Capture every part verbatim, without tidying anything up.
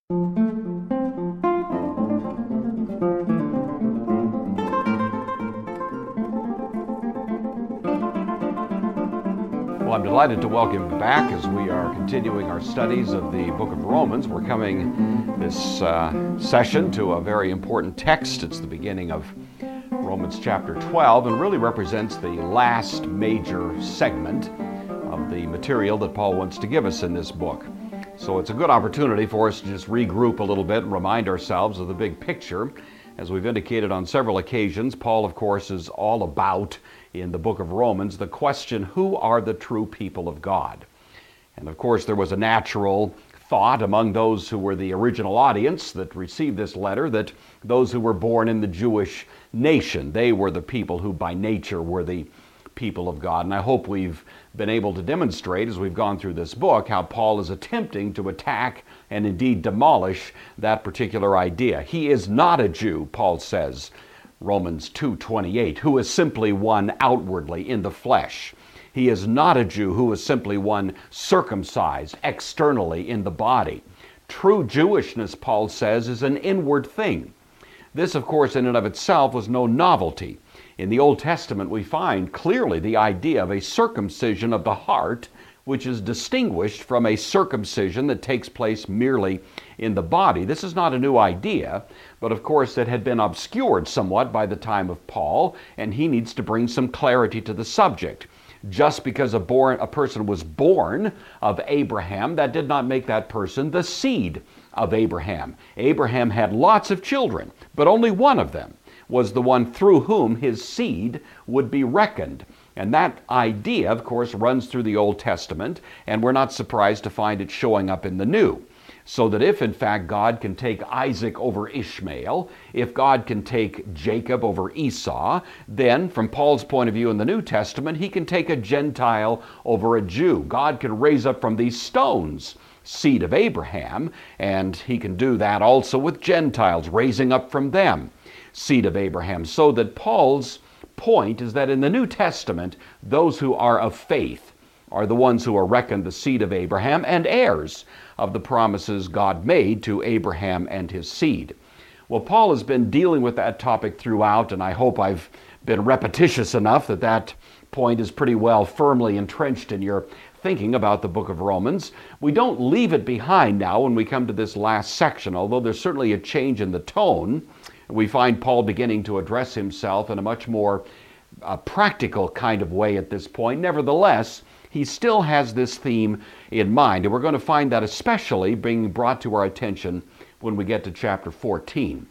Well, I'm delighted to welcome you back as we are continuing our studies of the book of Romans. We're coming this uh, session to a very important text. It's the beginning of Romans chapter twelve and really represents the last major segment of the material that Paul wants to give us in this book. So it's a good opportunity for us to just regroup a little bit and remind ourselves of the big picture. As we've indicated on several occasions, Paul, of course, is all about, in the book of Romans, the question, who are the true people of God? And of course, there was a natural thought among those who were the original audience that received this letter that those who were born in the Jewish nation, they were the people who by nature were the people of God. And I hope we've been able to demonstrate as we've gone through this book how Paul is attempting to attack and indeed demolish that particular idea. He is not a Jew, Paul says, Romans two twenty-eight, who is simply one outwardly in the flesh. He is not a Jew who is simply one circumcised externally in the body. True Jewishness, Paul says, is an inward thing. This, of course, in and of itself was no novelty. In the Old Testament, we find clearly the idea of a circumcision of the heart, which is distinguished from a circumcision that takes place merely in the body. This is not a new idea, but of course it had been obscured somewhat by the time of Paul, and he needs to bring some clarity to the subject. Just because a, born, a person was born of Abraham, that did not make that person the seed of Abraham. Abraham had lots of children, but only one of them was the one through whom his seed would be reckoned. And that idea, of course, runs through the Old Testament, and we're not surprised to find it showing up in the New. So that if, in fact, God can take Isaac over Ishmael, if God can take Jacob over Esau, then, from Paul's point of view in the New Testament, he can take a Gentile over a Jew. God can raise up from these stones seed of Abraham, and he can do that also with Gentiles, raising up from them seed of Abraham. So that Paul's point is that in the New Testament, those who are of faith are the ones who are reckoned the seed of Abraham and heirs of the promises God made to Abraham and his seed. Well, Paul has been dealing with that topic throughout, and I hope I've been repetitious enough that that point is pretty well firmly entrenched in your thinking about the book of Romans. We don't leave it behind now when we come to this last section, although there's certainly a change in the tone. We find Paul beginning to address himself in a much more uh, practical kind of way at this point. Nevertheless, he still has this theme in mind, and we're going to find that especially being brought to our attention when we get to chapter fourteen.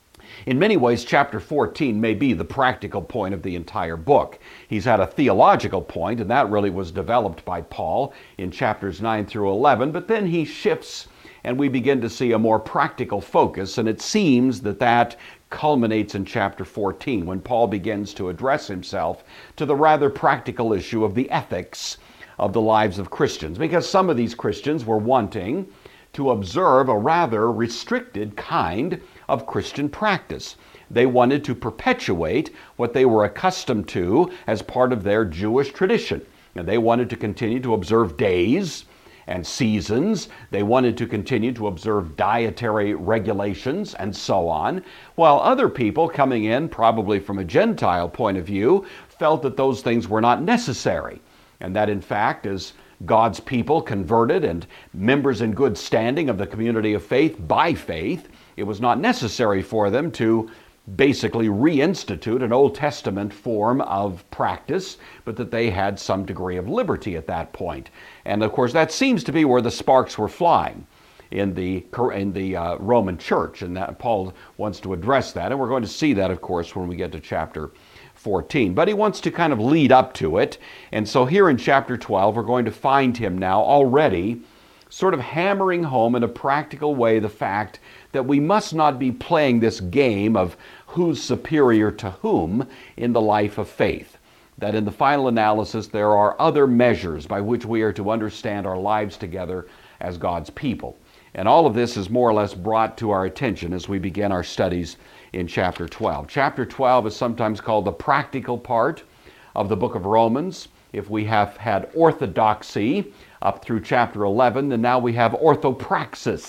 In many ways, chapter fourteen may be the practical point of the entire book. He's had a theological point, and that really was developed by Paul in chapters nine through eleven, but then he shifts and we begin to see a more practical focus, and it seems that that culminates in chapter fourteen when Paul begins to address himself to the rather practical issue of the ethics of the lives of Christians, because some of these Christians were wanting to observe a rather restricted kind of Christian practice. They wanted to perpetuate what they were accustomed to as part of their Jewish tradition, and they wanted to continue to observe days and seasons. They wanted to continue to observe dietary regulations and so on, while other people coming in, probably from a Gentile point of view, felt that those things were not necessary, and that in fact, as God's people converted and members in good standing of the community of faith by faith, it was not necessary for them to basically reinstitute an Old Testament form of practice, but that they had some degree of liberty at that point. And of course, that seems to be where the sparks were flying in the in the uh, Roman church, and that Paul wants to address that, and we're going to see that, of course, when we get to chapter fourteen. But he wants to kind of lead up to it, and so here in chapter twelve, we're going to find him now already sort of hammering home in a practical way the fact that we must not be playing this game of who's superior to whom in the life of faith. That in the final analysis, there are other measures by which we are to understand our lives together as God's people. And all of this is more or less brought to our attention as we begin our studies in chapter twelve. Chapter twelve is sometimes called the practical part of the book of Romans. If we have had orthodoxy up through chapter eleven, then now we have orthopraxis,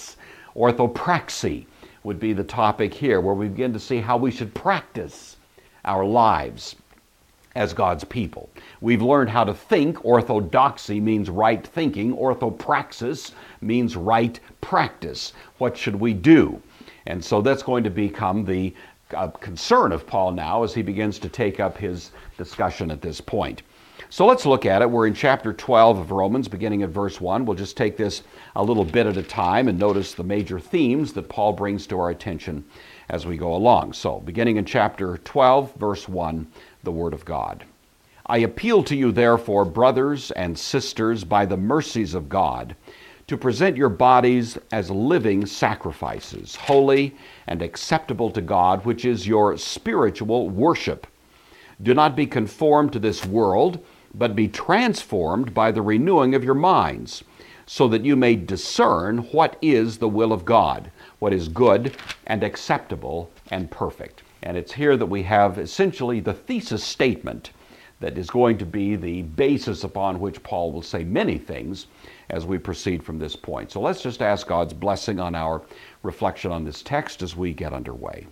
Orthopraxy would be the topic here, where we begin to see how we should practice our lives as God's people. We've learned how to think. Orthodoxy means right thinking. Orthopraxis means right practice. What should we do? And so that's going to become the uh, concern of Paul now as he begins to take up his discussion at this point. So let's look at it. We're in chapter twelve of Romans, beginning at verse one. We'll just take this a little bit at a time and notice the major themes that Paul brings to our attention as we go along. So, beginning in chapter twelve, verse one, the Word of God. I appeal to you, therefore, brothers and sisters, by the mercies of God, to present your bodies as living sacrifices, holy and acceptable to God, which is your spiritual worship. Do not be conformed to this world, but be transformed by the renewing of your minds, so that you may discern what is the will of God, what is good and acceptable and perfect. And it's here that we have essentially the thesis statement that is going to be the basis upon which Paul will say many things as we proceed from this point. So let's just ask God's blessing on our reflection on this text as we get underway.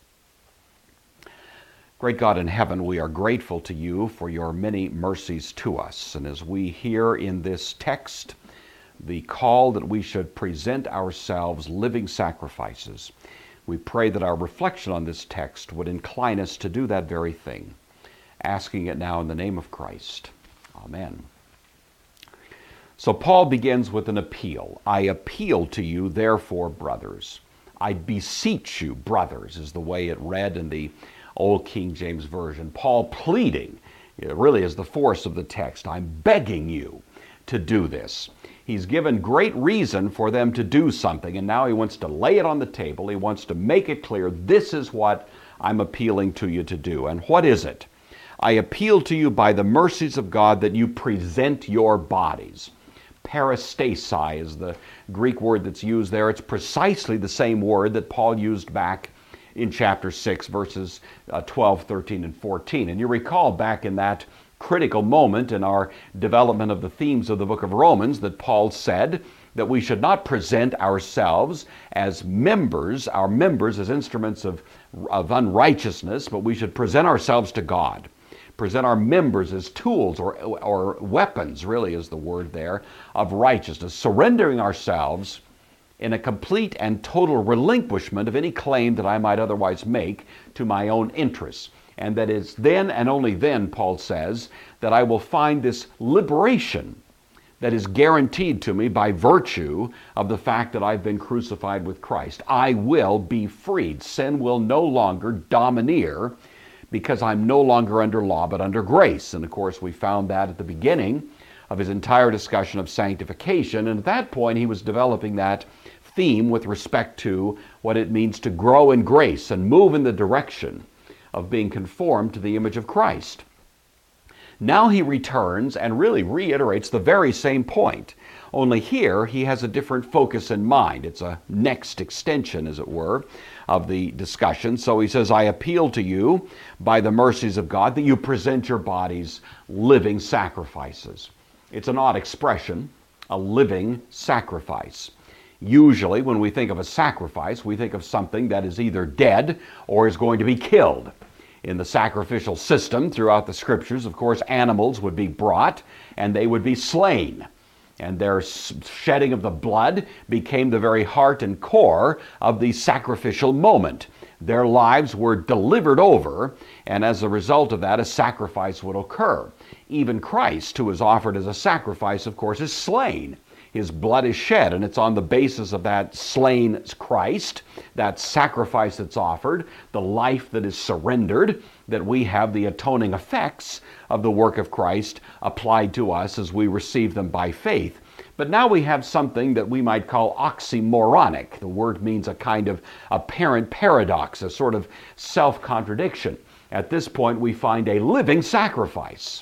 Great God in heaven, we are grateful to you for your many mercies to us. And as we hear in this text the call that we should present ourselves living sacrifices, we pray that our reflection on this text would incline us to do that very thing, asking it now in the name of Christ. Amen. So Paul begins with an appeal. I appeal to you, therefore, brothers. I beseech you, brothers, is the way it read in the Old King James Version. Paul pleading, it really is the force of the text. I'm begging you to do this. He's given great reason for them to do something, and now he wants to lay it on the table. He wants to make it clear, this is what I'm appealing to you to do. And what is it? I appeal to you by the mercies of God that you present your bodies. Parastasi is the Greek word that's used there. It's precisely the same word that Paul used back in chapter six, verses uh, twelve, thirteen, and fourteen. And you recall back in that critical moment in our development of the themes of the book of Romans that Paul said that we should not present ourselves as members, our members as instruments of, of unrighteousness, but we should present ourselves to God. Present our members as tools or, or weapons, really is the word there, of righteousness, surrendering ourselves in a complete and total relinquishment of any claim that I might otherwise make to my own interests. And that is then and only then, Paul says, that I will find this liberation that is guaranteed to me by virtue of the fact that I've been crucified with Christ. I will be freed. Sin will no longer domineer because I'm no longer under law but under grace. And of course, we found that at the beginning of his entire discussion of sanctification. And at that point, he was developing that theme with respect to what it means to grow in grace and move in the direction of being conformed to the image of Christ. Now he returns and really reiterates the very same point, only here he has a different focus in mind. It's a next extension, as it were, of the discussion. So he says, I appeal to you by the mercies of God that you present your bodies living sacrifices. It's an odd expression, a living sacrifice. Usually when we think of a sacrifice, we think of something that is either dead or is going to be killed. In the sacrificial system throughout the scriptures, of course, animals would be brought and they would be slain. And their shedding of the blood became the very heart and core of the sacrificial moment. Their lives were delivered over, and as a result of that, a sacrifice would occur. Even Christ, who is offered as a sacrifice, of course, is slain. His blood is shed, and it's on the basis of that slain Christ, that sacrifice that's offered, the life that is surrendered, that we have the atoning effects of the work of Christ applied to us as we receive them by faith. But now we have something that we might call oxymoronic. The word means a kind of apparent paradox, a sort of self-contradiction. At this point, we find a living sacrifice.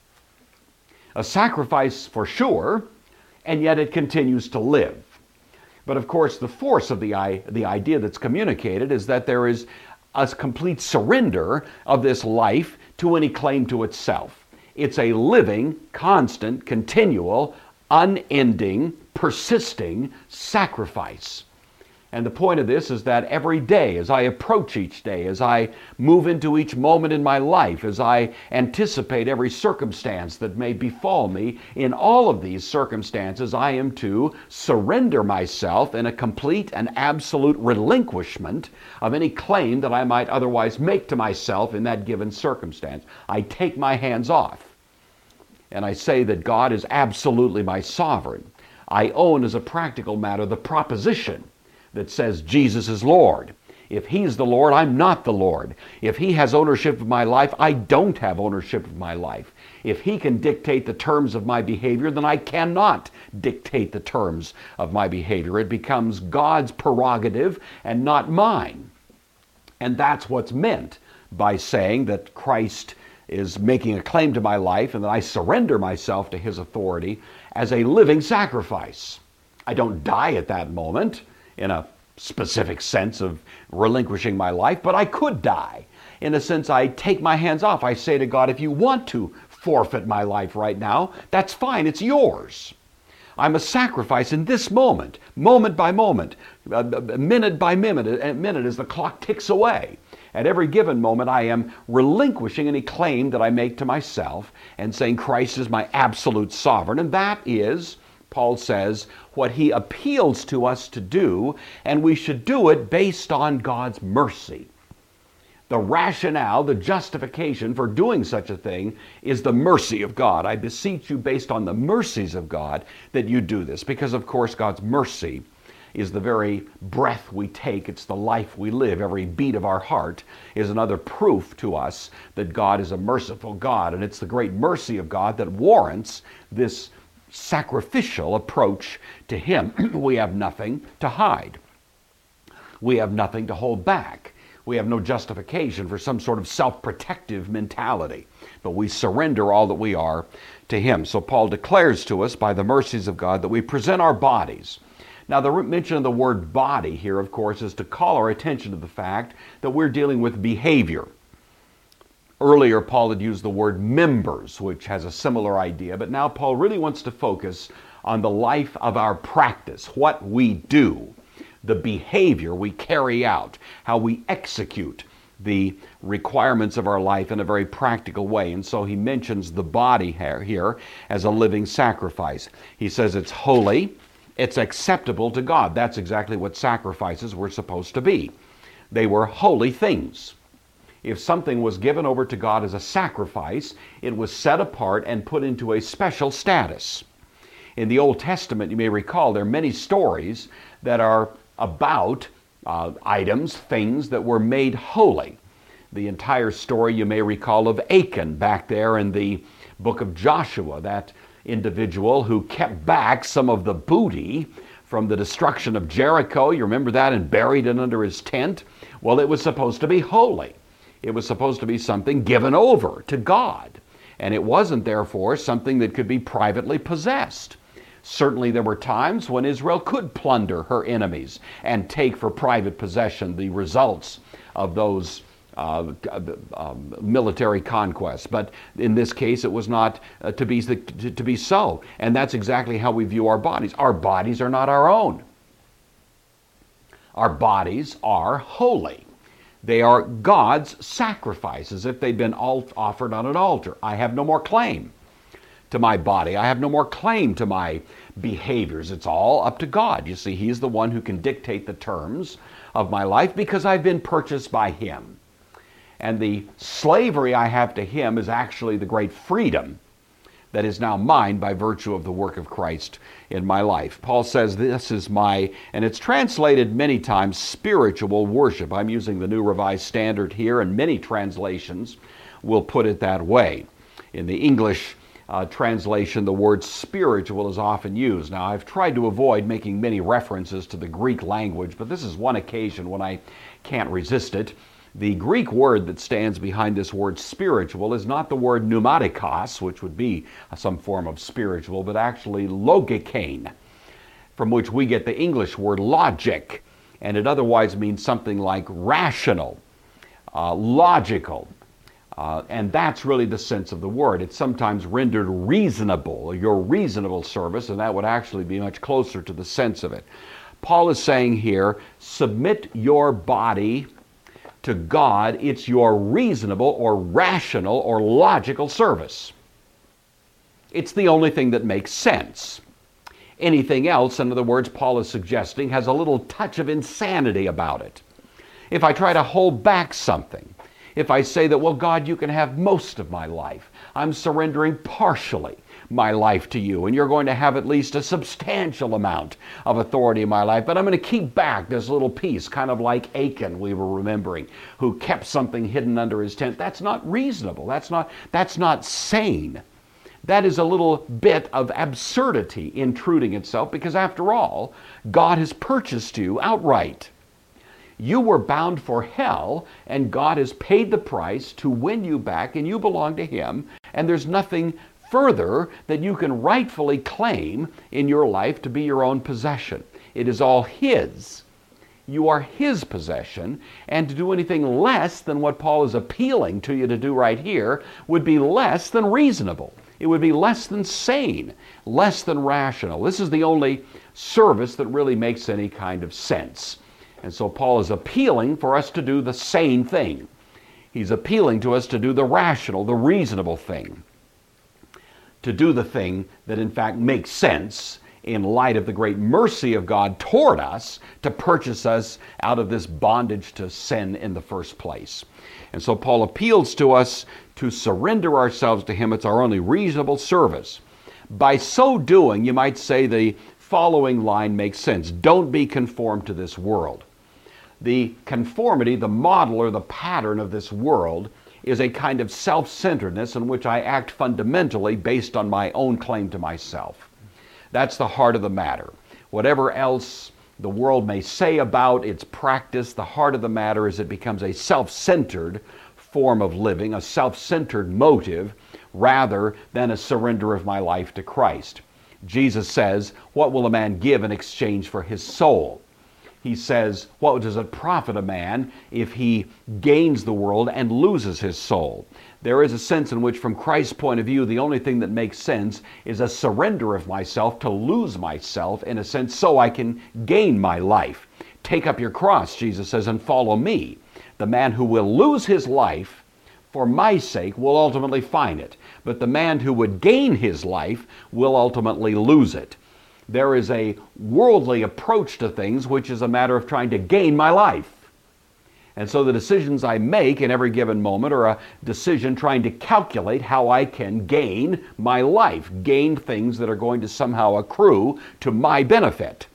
A sacrifice for sure, and yet it continues to live. But of course, the force of the, the idea that's communicated is that there is a complete surrender of this life to any claim to itself. It's a living, constant, continual, unending, persisting sacrifice. And the point of this is that every day, as I approach each day, as I move into each moment in my life, as I anticipate every circumstance that may befall me, in all of these circumstances, I am to surrender myself in a complete and absolute relinquishment of any claim that I might otherwise make to myself in that given circumstance. I take my hands off, and I say that God is absolutely my sovereign. I own, as a practical matter, the proposition that says Jesus is Lord. If He's the Lord, I'm not the Lord. If He has ownership of my life, I don't have ownership of my life. If He can dictate the terms of my behavior, then I cannot dictate the terms of my behavior. It becomes God's prerogative and not mine. And that's what's meant by saying that Christ is making a claim to my life and that I surrender myself to His authority as a living sacrifice. I don't die at that moment in a specific sense of relinquishing my life, but I could die. In a sense, I take my hands off. I say to God, if you want to forfeit my life right now, that's fine, it's yours. I'm a sacrifice in this moment, moment by moment, minute by minute, minute as the clock ticks away. At every given moment, I am relinquishing any claim that I make to myself and saying Christ is my absolute sovereign, and that is, Paul says, what He appeals to us to do, and we should do it based on God's mercy. The rationale, the justification for doing such a thing is the mercy of God. I beseech you, based on the mercies of God, that you do this, because of course God's mercy is the very breath we take. It's the life we live. Every beat of our heart is another proof to us that God is a merciful God, and it's the great mercy of God that warrants this sacrificial approach to Him. We have nothing to hide. We have nothing to hold back. We have no justification for some sort of self-protective mentality, but we surrender all that we are to Him. So Paul declares to us by the mercies of God that we present our bodies. Now, the mention of the word body here, of course, is to call our attention to the fact that we're dealing with behavior. Earlier, Paul had used the word members, which has a similar idea, but now Paul really wants to focus on the life of our practice, what we do, the behavior we carry out, how we execute the requirements of our life in a very practical way. And so he mentions the body here as a living sacrifice. He says it's holy, it's acceptable to God. That's exactly what sacrifices were supposed to be. They were holy things. If something was given over to God as a sacrifice, it was set apart and put into a special status. In the Old Testament, you may recall, there are many stories that are about uh, items, things that were made holy. The entire story, you may recall, of Achan back there in the book of Joshua, that individual who kept back some of the booty from the destruction of Jericho. You remember that? And buried it under his tent. Well, it was supposed to be holy. It was supposed to be something given over to God. And it wasn't, therefore, something that could be privately possessed. Certainly there were times when Israel could plunder her enemies and take for private possession the results of those uh, uh, military conquests. But in this case, it was not uh, to be, to, to be so. And that's exactly how we view our bodies. Our bodies are not our own. Our bodies are holy. They are God's sacrifice, as if they'd been offered on an altar. I have no more claim to my body. I have no more claim to my behaviors. It's all up to God. You see, He's the one who can dictate the terms of my life because I've been purchased by Him. And the slavery I have to Him is actually the great freedom that is now mine by virtue of the work of Christ in my life. Paul says this is my, and it's translated many times, spiritual worship. I'm using the New Revised Standard here, and many translations will put it that way. In the English uh, translation, the word spiritual is often used. Now, I've tried to avoid making many references to the Greek language, but this is one occasion when I can't resist it. The Greek word that stands behind this word spiritual is not the word pneumatikos, which would be some form of spiritual, but actually logikein, from which we get the English word logic, and it otherwise means something like rational, uh, logical, uh, and that's really the sense of the word. It's sometimes rendered reasonable, your reasonable service, and that would actually be much closer to the sense of it. Paul is saying here, submit your body to God. It's your reasonable or rational or logical service. It's the only thing that makes sense. Anything else, in other words, Paul is suggesting, has a little touch of insanity about it. If I try to hold back something, if I say that, well, God, you can have most of my life, I'm surrendering partially my life to you, and you're going to have at least a substantial amount of authority in my life, but I'm going to keep back this little piece, kind of like Achan, we were remembering, who kept something hidden under his tent. That's not reasonable. That's not, that's not sane. That is a little bit of absurdity intruding itself, because after all, God has purchased you outright. You were bound for hell, and God has paid the price to win you back, and you belong to Him, and there's nothing further that you can rightfully claim in your life to be your own possession. It is all His. You are His possession, and to do anything less than what Paul is appealing to you to do right here would be less than reasonable. It would be less than sane, less than rational. This is the only service that really makes any kind of sense. And so Paul is appealing for us to do the sane thing. He's appealing to us to do the rational, the reasonable thing. To do the thing that in fact makes sense in light of the great mercy of God toward us to purchase us out of this bondage to sin in the first place. And so Paul appeals to us to surrender ourselves to Him. It's our only reasonable service. By so doing, you might say the following line makes sense. Don't be conformed to this world. The conformity, the model or the pattern of this world is a kind of self-centeredness in which I act fundamentally based on my own claim to myself. That's the heart of the matter. Whatever else the world may say about its practice, the heart of the matter is it becomes a self-centered form of living, a self-centered motive, rather than a surrender of my life to Christ. Jesus says, what will a man give in exchange for his soul? He says, what does it profit a man if he gains the world and loses his soul? There is a sense in which, from Christ's point of view, the only thing that makes sense is a surrender of myself to lose myself, in a sense, so I can gain my life. Take up your cross, Jesus says, and follow me. The man who will lose his life for my sake will ultimately find it, but the man who would gain his life will ultimately lose it. There is a worldly approach to things which is a matter of trying to gain my life. And so the decisions I make in every given moment are a decision trying to calculate how I can gain my life, gain things that are going to somehow accrue to my benefit.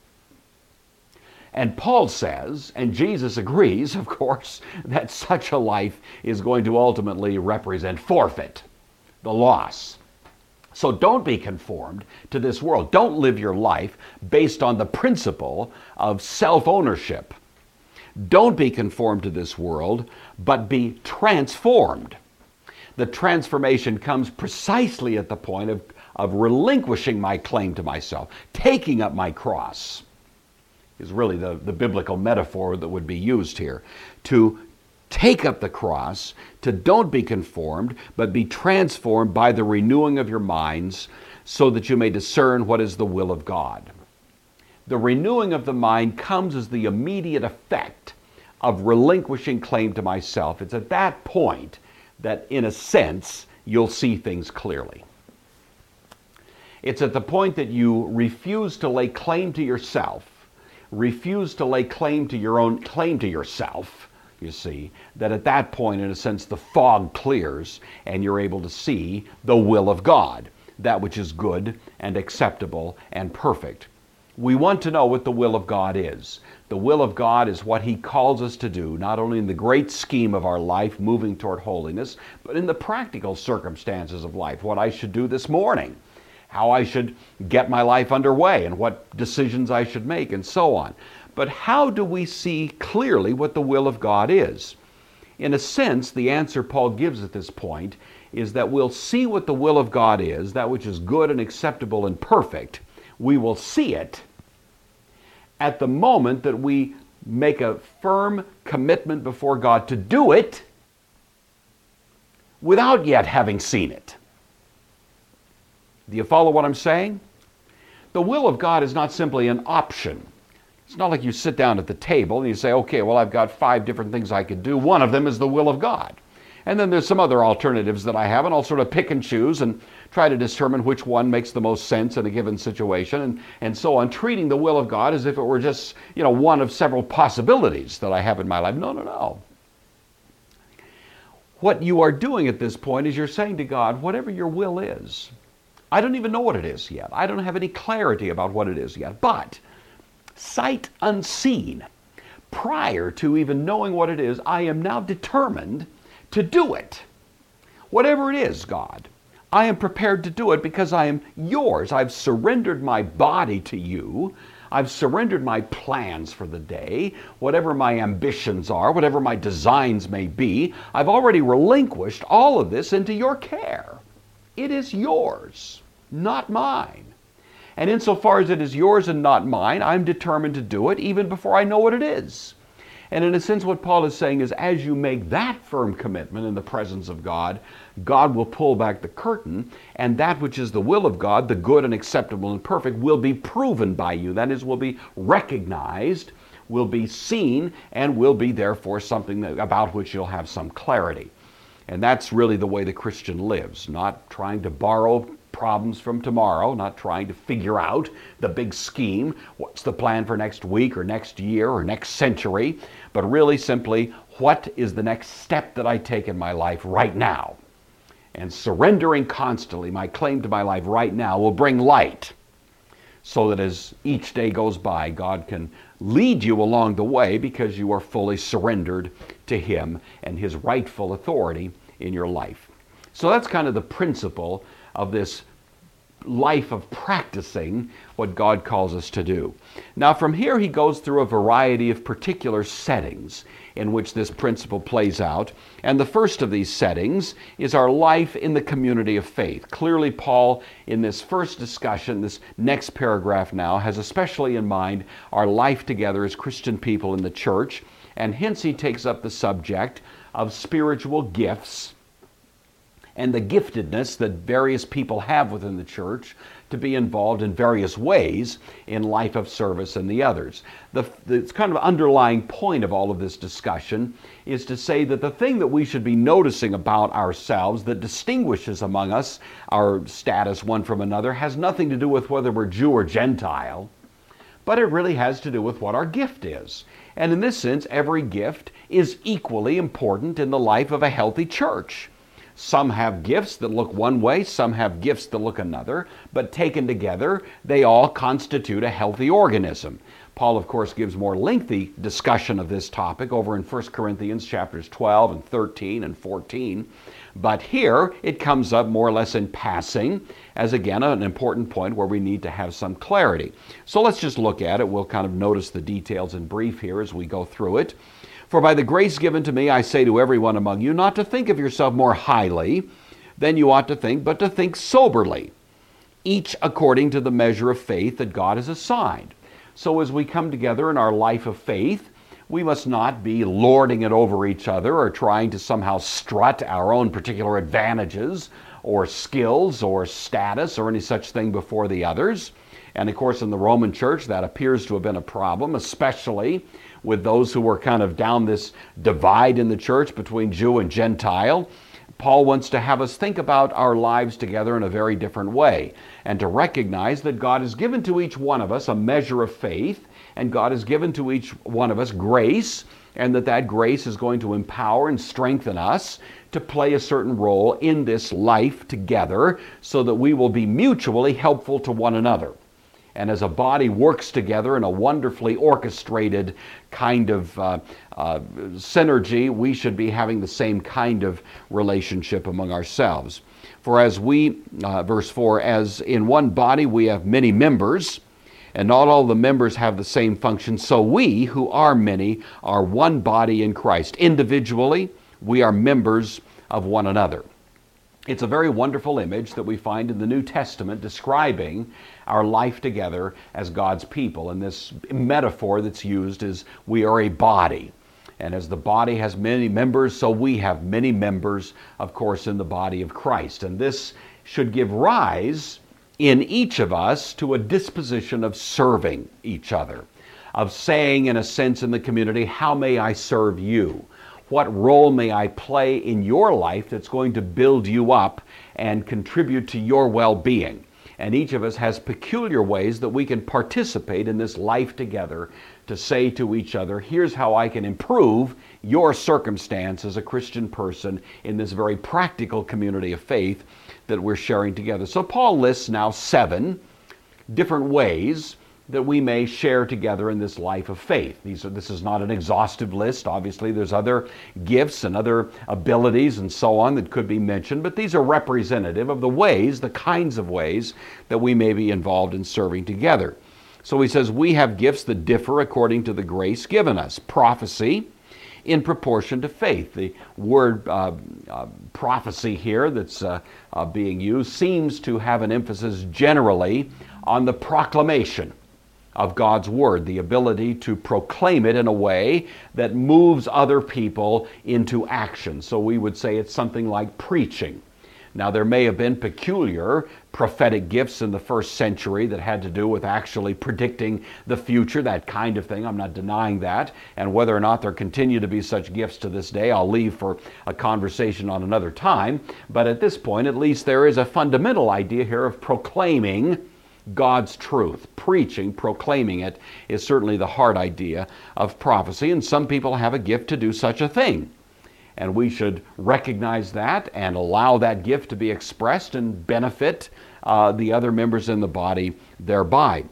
And Paul says, and Jesus agrees, of course, that such a life is going to ultimately represent forfeit, the loss. So don't be conformed to this world. Don't live your life based on the principle of self-ownership. Don't be conformed to this world, but be transformed. The transformation comes precisely at the point of, of relinquishing my claim to myself. Taking up my cross is really the, the biblical metaphor that would be used here. To take up the cross, to don't be conformed, but be transformed by the renewing of your minds, so that you may discern what is the will of God. The renewing of the mind comes as the immediate effect of relinquishing claim to myself. It's at that point that, in a sense, you'll see things clearly. It's at the point that you refuse to lay claim to yourself, refuse to lay claim to your own claim to yourself, you see, that at that point, in a sense, the fog clears and you're able to see the will of God, that which is good and acceptable and perfect. We want to know what the will of God is. The will of God is what He calls us to do, not only in the great scheme of our life, moving toward holiness, but in the practical circumstances of life, what I should do this morning, how I should get my life underway, and what decisions I should make, and so on. But how do we see clearly what the will of God is? In a sense, the answer Paul gives at this point is that we'll see what the will of God is, that which is good and acceptable and perfect. We will see it at the moment that we make a firm commitment before God to do it without yet having seen it. Do you follow what I'm saying? The will of God is not simply an option. It's not like you sit down at the table and you say, okay, well, I've got five different things I could do. One of them is the will of God. And then there's some other alternatives that I have, and I'll sort of pick and choose and try to determine which one makes the most sense in a given situation, and, and so on, treating the will of God as if it were just, you know, one of several possibilities that I have in my life. No, no, no. What you are doing at this point is you're saying to God, whatever your will is, I don't even know what it is yet. I don't have any clarity about what it is yet, but sight unseen, prior to even knowing what it is, I am now determined to do it. Whatever it is, God, I am prepared to do it because I am yours. I've surrendered my body to you. I've surrendered my plans for the day, whatever my ambitions are, whatever my designs may be. I've already relinquished all of this into your care. It is yours, not mine. And insofar as it is yours and not mine, I'm determined to do it even before I know what it is. And in a sense, what Paul is saying is, as you make that firm commitment in the presence of God, God will pull back the curtain, and that which is the will of God, the good and acceptable and perfect, will be proven by you. That is, will be recognized, will be seen, and will be therefore something that, about which you'll have some clarity. And that's really the way the Christian lives, not trying to borrow problems from tomorrow, not trying to figure out the big scheme, what's the plan for next week or next year or next century, but really simply, what is the next step that I take in my life right now? And surrendering constantly my claim to my life right now will bring light, so that as each day goes by, God can lead you along the way because you are fully surrendered to Him and His rightful authority in your life. So that's kind of the principle of this life of practicing what God calls us to do. Now from here he goes through a variety of particular settings in which this principle plays out, and the first of these settings is our life in the community of faith. Clearly Paul, in this first discussion, this next paragraph now, has especially in mind our life together as Christian people in the church, and hence he takes up the subject of spiritual gifts and the giftedness that various people have within the church to be involved in various ways in life of service and the others. The, the kind of underlying point of all of this discussion is to say that the thing that we should be noticing about ourselves that distinguishes among us our status one from another has nothing to do with whether we're Jew or Gentile, but it really has to do with what our gift is. And in this sense, every gift is equally important in the life of a healthy church. Some have gifts that look one way, some have gifts that look another, but taken together, they all constitute a healthy organism. Paul, of course, gives more lengthy discussion of this topic over in First Corinthians chapters twelve and thirteen and fourteen. But here it comes up more or less in passing as, again, an important point where we need to have some clarity. So let's just look at it. We'll kind of notice the details in brief here as we go through it. For by the grace given to me, I say to everyone among you, not to think of yourself more highly than you ought to think, but to think soberly, each according to the measure of faith that God has assigned. So as we come together in our life of faith, we must not be lording it over each other or trying to somehow strut our own particular advantages or skills or status or any such thing before the others. And of course, in the Roman church, that appears to have been a problem, especially with those who were kind of down this divide in the church between Jew and Gentile. Paul wants to have us think about our lives together in a very different way, and to recognize that God has given to each one of us a measure of faith, and God has given to each one of us grace, and that that grace is going to empower and strengthen us to play a certain role in this life together so that we will be mutually helpful to one another. And as a body works together in a wonderfully orchestrated kind of uh, uh, synergy, we should be having the same kind of relationship among ourselves. For as we, uh, verse four, as in one body we have many members, and not all the members have the same function, so we, who are many, are one body in Christ. Individually, we are members of one another. It's a very wonderful image that we find in the New Testament describing our life together as God's people. And this metaphor that's used is we are a body. And as the body has many members, so we have many members, of course, in the body of Christ. And this should give rise in each of us to a disposition of serving each other, of saying, in a sense, in the community, how may I serve you? What role may I play in your life that's going to build you up and contribute to your well-being? And each of us has peculiar ways that we can participate in this life together to say to each other, here's how I can improve your circumstance as a Christian person in this very practical community of faith that we're sharing together. So Paul lists now seven different ways that we may share together in this life of faith. These are, this is not an exhaustive list. Obviously, there's other gifts and other abilities and so on that could be mentioned, but these are representative of the ways, the kinds of ways that we may be involved in serving together. So he says, we have gifts that differ according to the grace given us. Prophecy in proportion to faith. The word uh, uh, prophecy here that's uh, uh, being used seems to have an emphasis generally on the proclamation of God's Word, the ability to proclaim it in a way that moves other people into action. So we would say it's something like preaching. Now, there may have been peculiar prophetic gifts in the first century that had to do with actually predicting the future, that kind of thing. I'm not denying that. And whether or not there continue to be such gifts to this day, I'll leave for a conversation on another time. But at this point, at least, there is a fundamental idea here of proclaiming God's truth. Preaching, proclaiming it, is certainly the heart idea of prophecy, and some people have a gift to do such a thing. And we should recognize that and allow that gift to be expressed and benefit uh, the other members in the body thereby.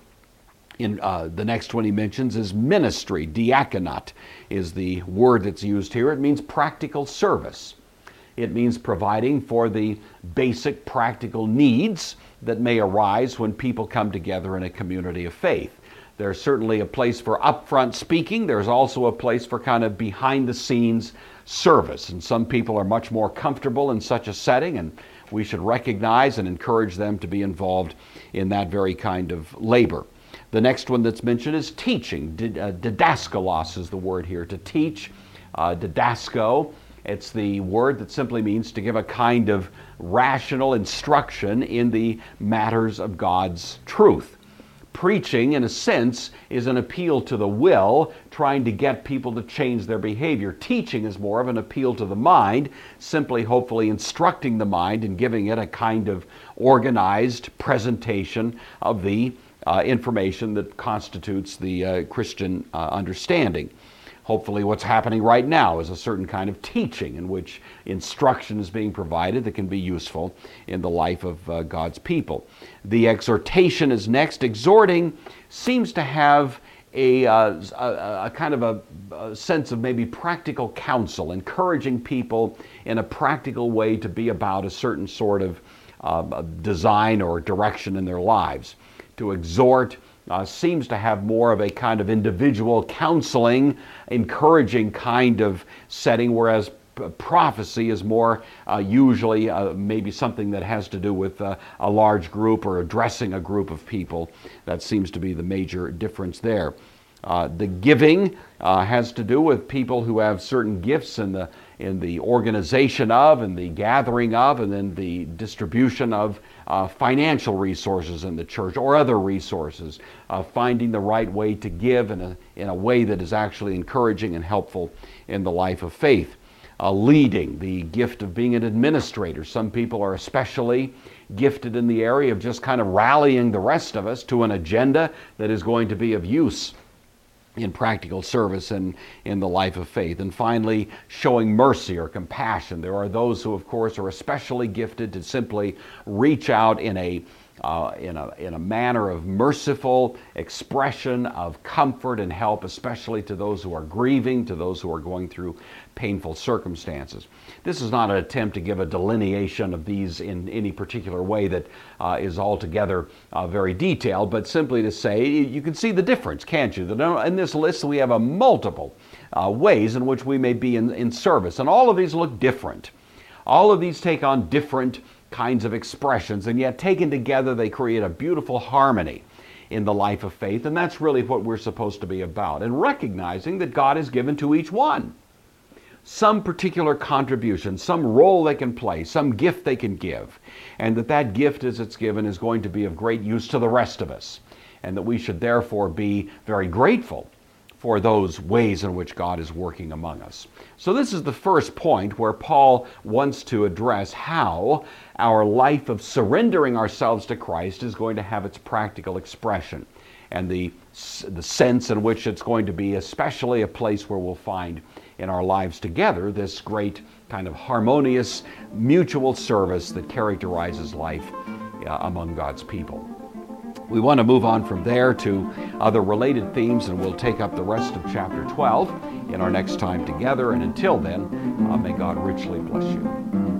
In uh, the next one he mentions is ministry. Diaconate is the word that's used here. It means practical service. It means providing for the basic practical needs that may arise when people come together in a community of faith. There's certainly a place for upfront speaking. There's also a place for kind of behind-the-scenes service. And some people are much more comfortable in such a setting, and we should recognize and encourage them to be involved in that very kind of labor. The next one that's mentioned is teaching. Didaskalos is the word here, to teach. Uh, didasko. It's the word that simply means to give a kind of rational instruction in the matters of God's truth. Preaching, in a sense, is an appeal to the will, trying to get people to change their behavior. Teaching is more of an appeal to the mind, simply hopefully instructing the mind and giving it a kind of organized presentation of the uh, information that constitutes the uh, Christian uh, understanding. Hopefully what's happening right now is a certain kind of teaching in which instruction is being provided that can be useful in the life of uh, God's people. The exhortation is next. Exhorting seems to have a, uh, a, a kind of a, a sense of maybe practical counsel, encouraging people in a practical way to be about a certain sort of uh, design or direction in their lives. To exhort Uh, seems to have more of a kind of individual counseling, encouraging kind of setting, whereas p- prophecy is more uh, usually uh, maybe something that has to do with uh, a large group or addressing a group of people. That seems to be the major difference there. Uh, the giving uh, has to do with people who have certain gifts in the in the organization of and the gathering of and then the distribution of uh, financial resources in the church or other resources, uh, finding the right way to give in a, in a way that is actually encouraging and helpful in the life of faith. Uh, leading, the gift of being an administrator. Some people are especially gifted in the area of just kind of rallying the rest of us to an agenda that is going to be of use in practical service and in the life of faith. And finally, showing mercy or compassion. There are those who, of course, are especially gifted to simply reach out in a uh, in a in a manner of merciful expression of comfort and help, especially to those who are grieving, to those who are going through painful circumstances. This is not an attempt to give a delineation of these in any particular way that uh, is altogether uh, very detailed, but simply to say you can see the difference, can't you? That in this list we have a multiple uh, ways in which we may be in, in service, and all of these look different. All of these take on different kinds of expressions, and yet taken together they create a beautiful harmony in the life of faith, and that's really what we're supposed to be about, and recognizing that God has given to each one some particular contribution, some role they can play, some gift they can give, and that that gift as it's given is going to be of great use to the rest of us. and that we should therefore be very grateful for those ways in which God is working among us. So this is the first point where Paul wants to address how our life of surrendering ourselves to Christ is going to have its practical expression, and the, the sense in which it's going to be especially a place where we'll find in our lives together this great kind of harmonious mutual service that characterizes life uh, among God's people. We want to move on from there to other related themes, and we'll take up the rest of chapter twelve in our next time together. And until then, uh, may God richly bless you.